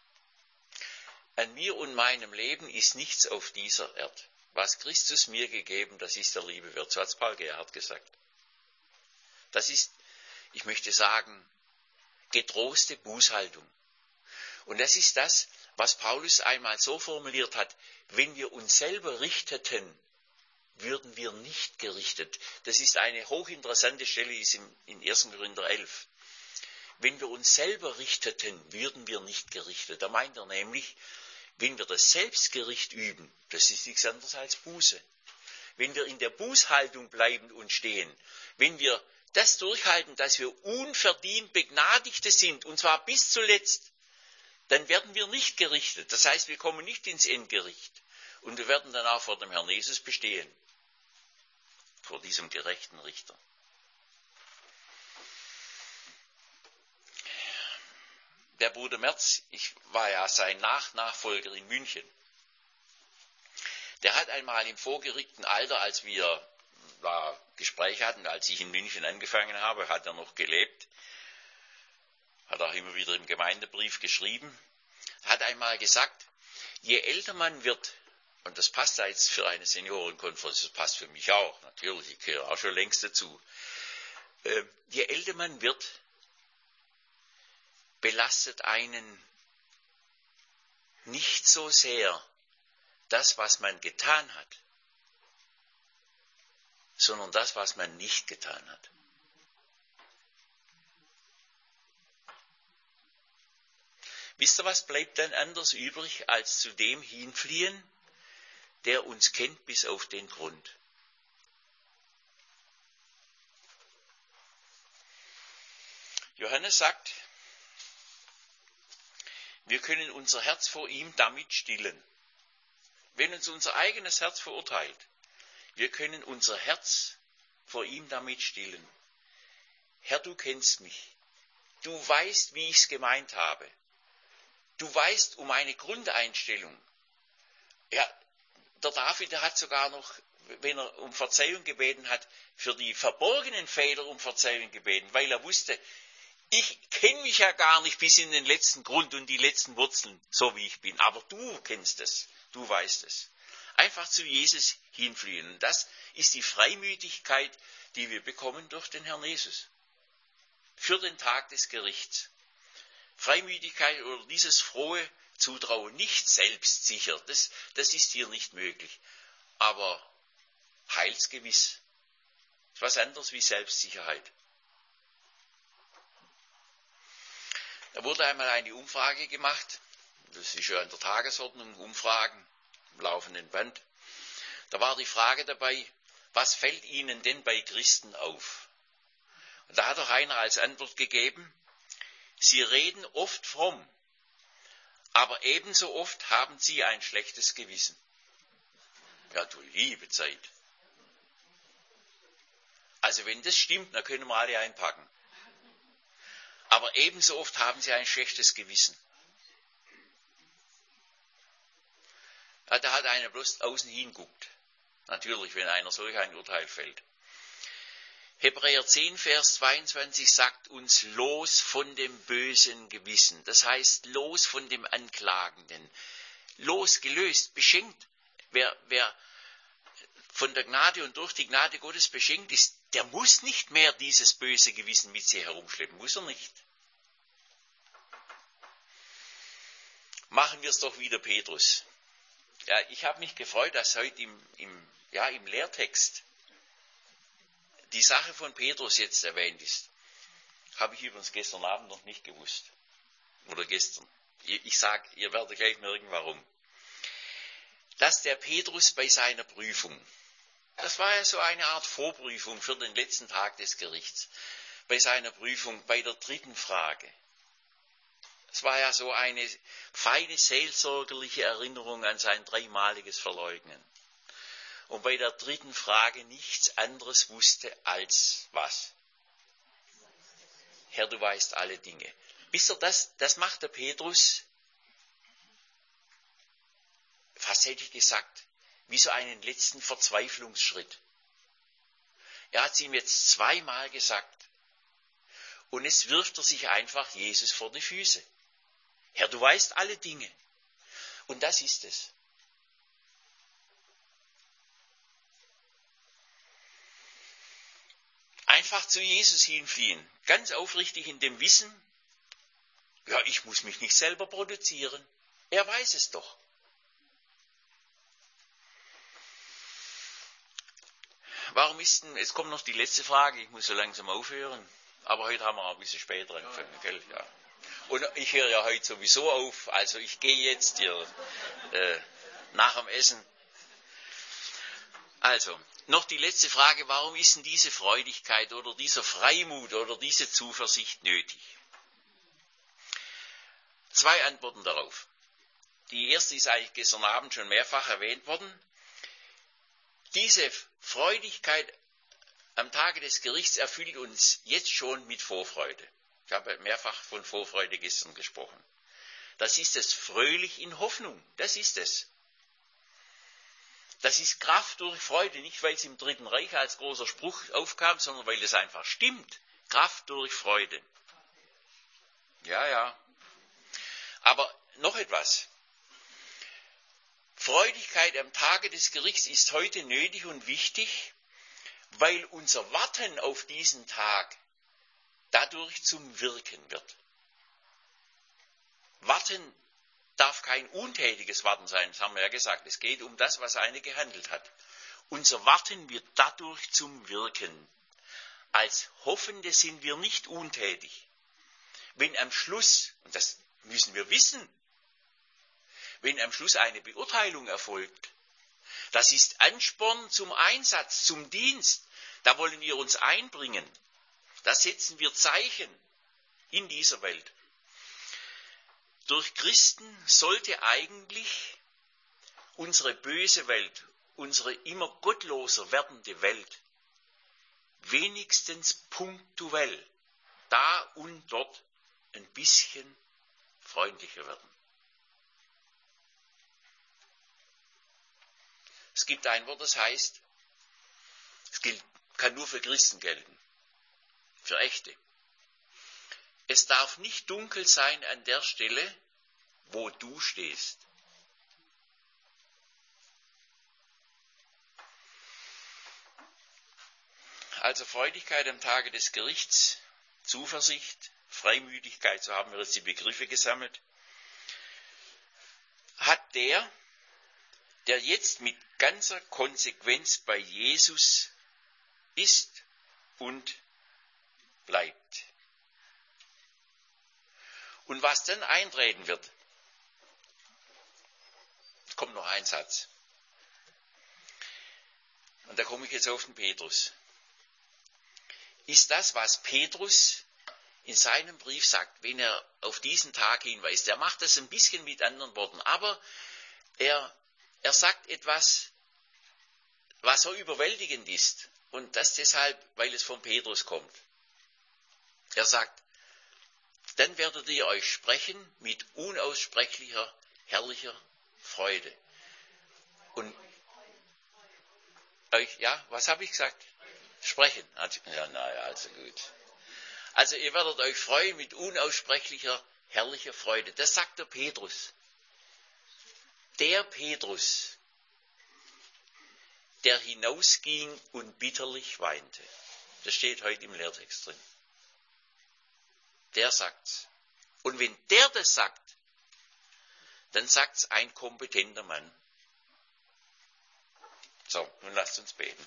S1: an mir und meinem Leben ist nichts auf dieser Erde. Was Christus mir gegeben, das ist der Liebe wert. So hat es Paul Gerhard gesagt. Das ist, ich möchte sagen, getroste Bußhaltung. Und das ist das, was Paulus einmal so formuliert hat, wenn wir uns selber richteten, würden wir nicht gerichtet. Das ist eine hochinteressante Stelle, die ist in erster Korinther elf. Wenn wir uns selber richteten, würden wir nicht gerichtet. Da meint er nämlich, wenn wir das Selbstgericht üben, das ist nichts anderes als Buße. Wenn wir in der Bußhaltung bleiben und stehen, wenn wir das durchhalten, dass wir unverdient Begnadigte sind, und zwar bis zuletzt, dann werden wir nicht gerichtet. Das heißt, wir kommen nicht ins Endgericht. Und wir werden dann auch vor dem Herrn Jesus bestehen. Vor diesem gerechten Richter. Der Bruder Merz, ich war ja sein Nachnachfolger in München, der hat einmal im vorgerückten Alter, als wir da Gespräche hatten, als ich in München angefangen habe, hat er noch gelebt, hat auch immer wieder im Gemeindebrief geschrieben, hat einmal gesagt, je älter man wird, und das passt da jetzt für eine Seniorenkonferenz, das passt für mich auch, natürlich, ich gehöre auch schon längst dazu, äh, je älter man wird, belastet einen nicht so sehr das, was man getan hat, sondern das, was man nicht getan hat. Wisst ihr, was bleibt dann anders übrig, als zu dem hinfliehen, der uns kennt bis auf den Grund? Johannes sagt, wir können unser Herz vor ihm damit stillen. Wenn uns unser eigenes Herz verurteilt, wir können unser Herz vor ihm damit stillen. Herr, du kennst mich. Du weißt, wie ich es gemeint habe. Du weißt um meine Grundeinstellung. Ja, der David, der hat sogar noch, wenn er um Verzeihung gebeten hat, für die verborgenen Fehler um Verzeihung gebeten, weil er wusste, ich kenne mich ja gar nicht bis in den letzten Grund und die letzten Wurzeln, so wie ich bin. Aber du kennst es, du weißt es. Einfach zu Jesus hinfliehen. Und das ist die Freimütigkeit, die wir bekommen durch den Herrn Jesus. Für den Tag des Gerichts. Freimütigkeit oder dieses frohe Zutrauen, nicht selbstsicher, das, das ist hier nicht möglich. Aber heilsgewiss. Ist was anderes wie Selbstsicherheit. Da wurde einmal eine Umfrage gemacht, das ist ja an der Tagesordnung, Umfragen im laufenden Band. Da war die Frage dabei, was fällt Ihnen denn bei Christen auf? Und da hat doch einer als Antwort gegeben, sie reden oft fromm, aber ebenso oft haben sie ein schlechtes Gewissen. Ja, du liebe Zeit. Also wenn das stimmt, dann können wir alle einpacken. Aber ebenso oft haben sie ein schlechtes Gewissen. Ja, da hat einer bloß außen hinguckt. Natürlich, wenn einer solch ein Urteil fällt. Hebräer zehn, Vers zweiundzwanzig sagt uns, los von dem bösen Gewissen. Das heißt, los von dem Anklagenden. Losgelöst, beschenkt. Wer, wer von der Gnade und durch die Gnade Gottes beschenkt ist, der muss nicht mehr dieses böse Gewissen mit sich herumschleppen, muss er nicht. Machen wir es doch wieder, Petrus. Ja, ich habe mich gefreut, dass heute im, im, ja, im Lehrtext die Sache von Petrus jetzt erwähnt ist. Habe ich übrigens gestern Abend noch nicht gewusst. Oder gestern. Ich sage, ihr werdet gleich merken, warum. Dass der Petrus bei seiner Prüfung, das war ja so eine Art Vorprüfung für den letzten Tag des Gerichts, bei seiner Prüfung, bei der dritten Frage. Es war ja so eine feine seelsorgerliche Erinnerung an sein dreimaliges Verleugnen. Und bei der dritten Frage nichts anderes wusste als was? Herr, du weißt alle Dinge. Wisst ihr, das, das macht der Petrus, fast hätte ich gesagt, wie so einen letzten Verzweiflungsschritt. Er hat es ihm jetzt zweimal gesagt. Und jetzt wirft er sich einfach Jesus vor die Füße. Herr, du weißt alle Dinge. Und das ist es. Einfach zu Jesus hinfliehen, ganz aufrichtig in dem Wissen, ja, ich muss mich nicht selber produzieren. Er weiß es doch. Warum ist denn, jetzt kommt noch die letzte Frage, ich muss so langsam aufhören, aber heute haben wir auch ein bisschen später angefangen, gell? Ja. Und ich höre ja heute sowieso auf, also ich gehe jetzt hier äh, nach dem Essen. Also, noch die letzte Frage, warum ist denn diese Freudigkeit oder dieser Freimut oder diese Zuversicht nötig? Zwei Antworten darauf. Die erste ist eigentlich gestern Abend schon mehrfach erwähnt worden. Diese Freudigkeit am Tage des Gerichts erfüllt uns jetzt schon mit Vorfreude. Ich habe mehrfach von Vorfreude gestern gesprochen. Das ist es fröhlich in Hoffnung, das ist es. Das ist Kraft durch Freude, nicht weil es im Dritten Reich als großer Spruch aufkam, sondern weil es einfach stimmt. Kraft durch Freude. Ja, ja. Aber noch etwas. Freudigkeit am Tage des Gerichts ist heute nötig und wichtig, weil unser Warten auf diesen Tag dadurch zum Wirken wird. Warten darf kein untätiges Warten sein, das haben wir ja gesagt. Es geht um das, was einer gehandelt hat. Unser Warten wird dadurch zum Wirken. Als Hoffende sind wir nicht untätig. Wenn am Schluss, und das müssen wir wissen, wenn am Schluss eine Beurteilung erfolgt, das ist Ansporn zum Einsatz, zum Dienst. Da wollen wir uns einbringen. Da setzen wir Zeichen in dieser Welt. Durch Christen sollte eigentlich unsere böse Welt, unsere immer gottloser werdende Welt, wenigstens punktuell da und dort ein bisschen freundlicher werden. Es gibt ein Wort, das heißt, es gilt, kann nur für Christen gelten, für Echte. Es darf nicht dunkel sein an der Stelle, wo du stehst. Also Freudigkeit am Tage des Gerichts, Zuversicht, Freimütigkeit, so haben wir jetzt die Begriffe gesammelt, hat der, der jetzt mit ganzer Konsequenz bei Jesus ist und bleibt. Und was dann eintreten wird, kommt noch ein Satz. Und da komme ich jetzt auf den Petrus. Ist das, was Petrus in seinem Brief sagt, wenn er auf diesen Tag hinweist. Er macht das ein bisschen mit anderen Worten, aber er, er sagt etwas, was so überwältigend ist. Und das deshalb, weil es von Petrus kommt. Er sagt, dann werdet ihr euch sprechen mit unaussprechlicher, herrlicher Freude. Und euch, ja, was habe ich gesagt? Sprechen. Ja, naja, also gut. Also ihr werdet euch freuen mit unaussprechlicher, herrlicher Freude. Das sagt der Petrus. Der Petrus, der hinausging und bitterlich weinte. Das steht heute im Lehrtext drin. Der sagt's. Und wenn der das sagt, dann sagt's ein kompetenter Mann. So, nun lasst uns beten.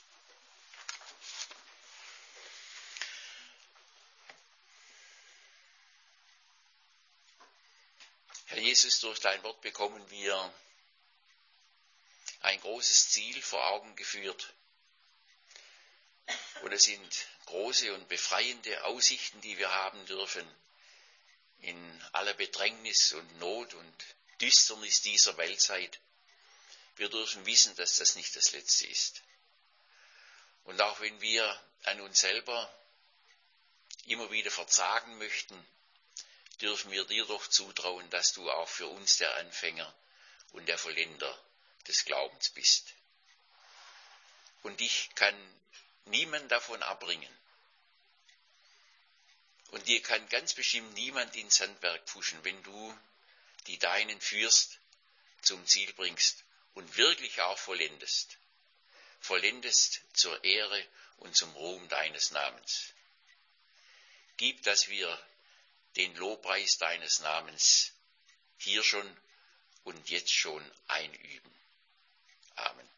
S1: Herr Jesus, durch dein Wort bekommen wir ein großes Ziel vor Augen geführt. Und es sind große und befreiende Aussichten, die wir haben dürfen in aller Bedrängnis und Not und Düsternis dieser Weltzeit. Wir dürfen wissen, dass das nicht das Letzte ist. Und auch wenn wir an uns selber immer wieder verzagen möchten, dürfen wir dir doch zutrauen, dass du auch für uns der Anfänger und der Vollender des Glaubens bist. Und dich kann niemand davon abbringen. Und dir kann ganz bestimmt niemand ins Handwerk pfuschen, wenn du die Deinen führst, zum Ziel bringst und wirklich auch vollendest. Vollendest zur Ehre und zum Ruhm deines Namens. Gib, dass wir den Lobpreis deines Namens hier schon und jetzt schon einüben. Amen.